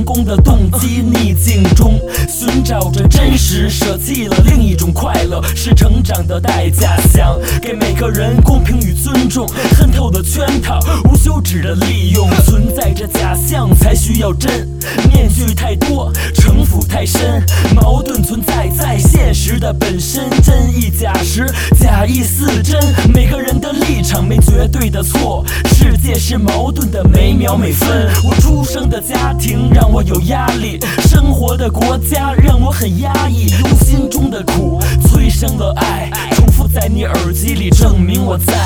成功的动机，逆境中寻找着真实，舍弃了另一种快乐，是成长的代价。想给每个人公平与尊重，恨透的圈套，无休止的利用，存在着假象才需要真，面具太多，城府太深，矛盾存在在现实的本身，真亦假时，假亦似真。每个人的立场没绝对的错，世界是矛盾的每秒每分。我出生的家庭让我有压力，生活的国家让我很压抑，用心中的苦催生了爱，重复在你耳机里证明我在。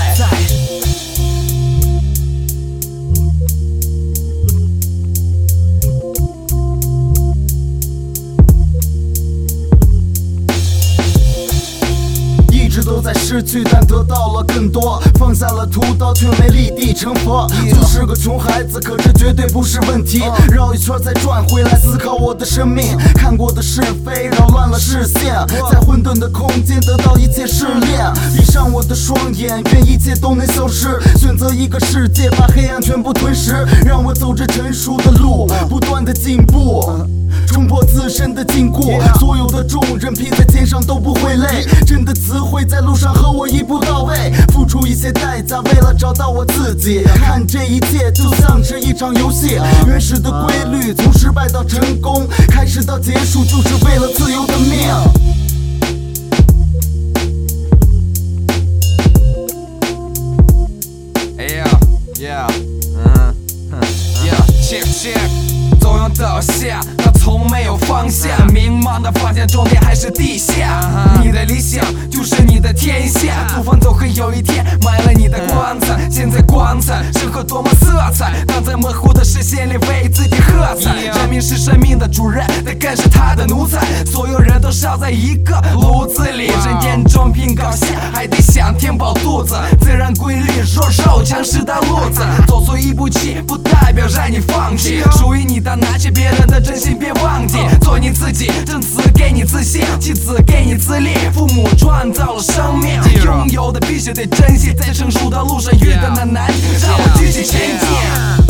都在失去，但得到了更多。放下了屠刀，却没立地成佛。就是个穷孩子，可这绝对不是问题。绕一圈再转回来，思考我的生命。看过的是非，扰乱了视线。在混沌的空间得到一切试炼。闭上我的双眼，愿一切都能消失。选择一个世界，把黑暗全部吞噬。让我走着成熟的路，不断的进步。冲破自身的禁锢，所有的重任披在肩上都不会累。真的词汇在路上和我一步到位，付出一些代价，为了找到我自己。看这一切就像是一场游戏，原始的规律从失败到成功，开始到结束，就是为了自由的命。 总有倒下，他从没有放下，迷茫的发现终点还是地下。你的理想就是你的天下，厨房总会有一天埋了你的棺材。现在光彩，生活多么色彩，当在模糊的视线里为自己喝彩。人民是生命的主人，但更是他的奴才。所有人都烧在一个炉子里，人眼中凭高下，还得想填饱肚子。自然规律，弱肉强食的路子，走错一步棋不代表让你放弃，属于你的那些别人的真心别忘记。做你自己，正词给你自信，其次给你自立。父母创造了生命，拥有的必须得珍惜，在成熟的路上遇到的难题，让我继续前进。